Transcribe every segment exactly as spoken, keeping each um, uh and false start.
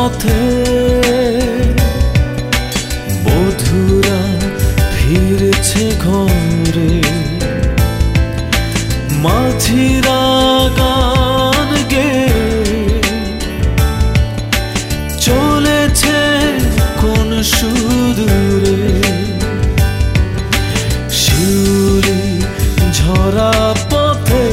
পথে বধুরা ফিরেছে ঘরে, মাঝিরা গান গেয়ে চলেছে কোন সুদূরে। শিউলি ঝরা পথে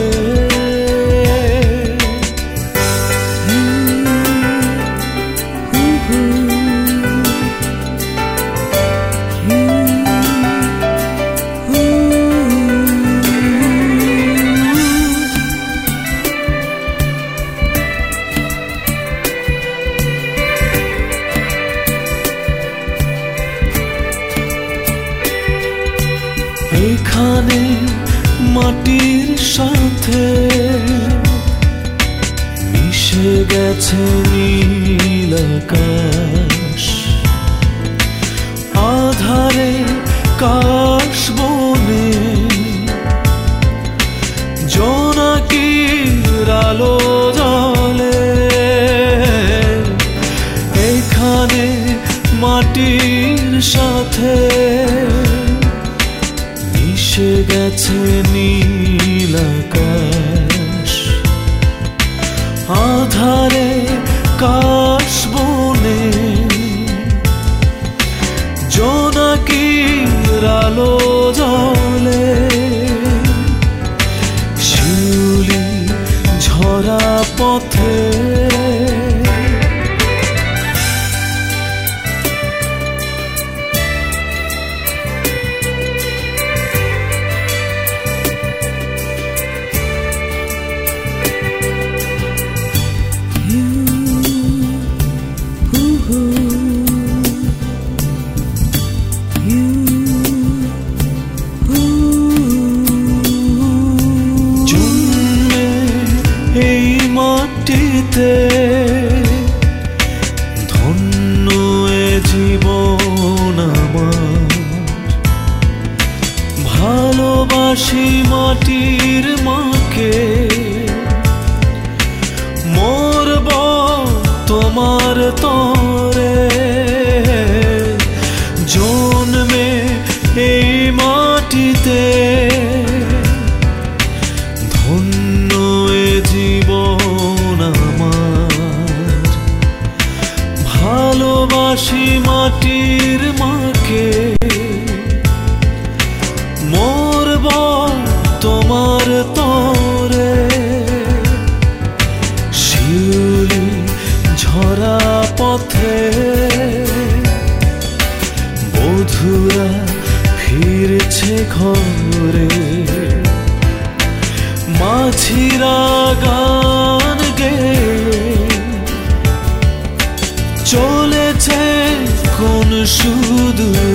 এখানে মাটির সাথে মিশে গেছে নীল আকাশ, আধারে কাশ বনে জোনাকির আলো জ্বলে। এখানে মাটির সাথে মিশে গেছে নীল আকাশ, আধারে কাশ বনে জোনাকির আলো জ্বলে। শিউলি ঝরা পথে এই মাটিতে ধন্য এ জীবন আমার, ভালোবাসি মাটির মাকে, মরব তোমার তরে। জন্মে এই মাটিতে ধন্য এ জীবন আমার, ভালোবাসি মাটির মাকে, মরব তোমার তরে। শিউলি ঝরা পথে বধুরা ফিরছে ঘরে, মাঝিরা গান গেয়ে চলেছে কোন সুদূরে।